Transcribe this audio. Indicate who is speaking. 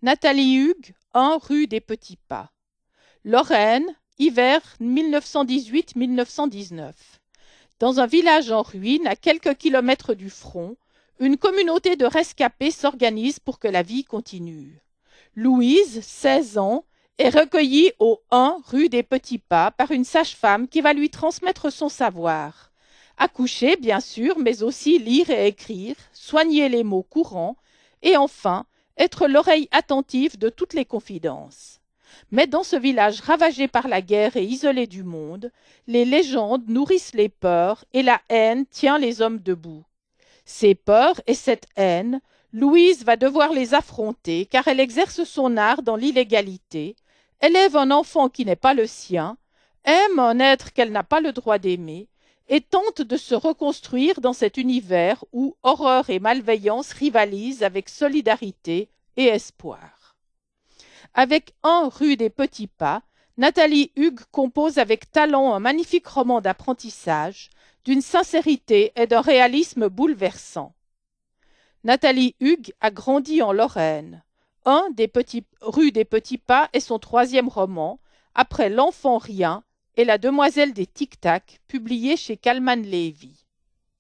Speaker 1: Nathalie Hugues, 1 rue des Petits Pas. Lorraine, hiver 1918-1919. Dans un village en ruine, à quelques kilomètres du front, une communauté de rescapés s'organise pour que la vie continue. Louise, 16 ans, est recueillie au 1 rue des Petits Pas par une sage-femme qui va lui transmettre son savoir. Accoucher, bien sûr, mais aussi lire et écrire, soigner les maux courants et enfin être l'oreille attentive de toutes les confidences. Mais dans ce village ravagé par la guerre et isolé du monde, les légendes nourrissent les peurs et la haine tient les hommes debout. Ces peurs et cette haine, Louise va devoir les affronter car elle exerce son art dans l'illégalité, élève un enfant qui n'est pas le sien, aime un être qu'elle n'a pas le droit d'aimer et tente de se reconstruire dans cet univers où horreur et malveillance rivalisent avec solidarité et espoir. Avec 1 rue des Petits Pas, Nathalie Hugues compose avec talent un magnifique roman d'apprentissage, d'une sincérité et d'un réalisme bouleversant. Nathalie Hugues a grandi en Lorraine. Rue des Petits Pas est son 3e roman, après L'Enfant Rien et La Demoiselle des Tic-Tac, publié chez Calman Levy.